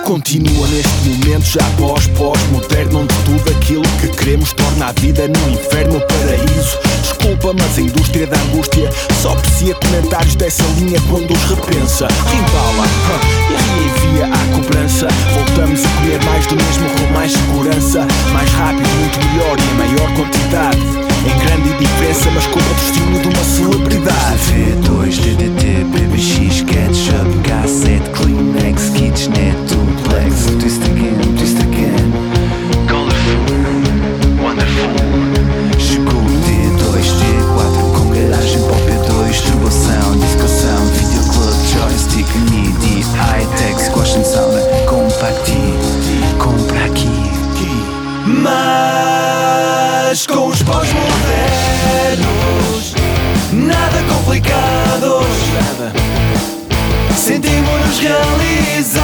Continua neste momento já pós-moderno, onde tudo aquilo que queremos torna a vida num inferno ou paraíso. Desculpa, mas a indústria da angústia só aprecia comentários dessa linha quando os repensa. Rimbala, e reenvia à cobrança. Voltamos a comer mais do mesmo com mais segurança. Mais rápido, muito melhor e em maior quantidade. Em grande diferença, mas com o patrocínio de uma celebridade. V2, DDT, BBX, Ketchup, Cassette, Kleenex, Kitchenet, Duplex. Twist again, colorful, wonderful. Chegou o D2, D4 com garagem para o P2. Turboção, discussão, videoclub, joystick, MIDI, high-tech, squash and sound, compact, compra aqui. Mas com os pós-modernos, nada complicados, sentimos-nos realizados.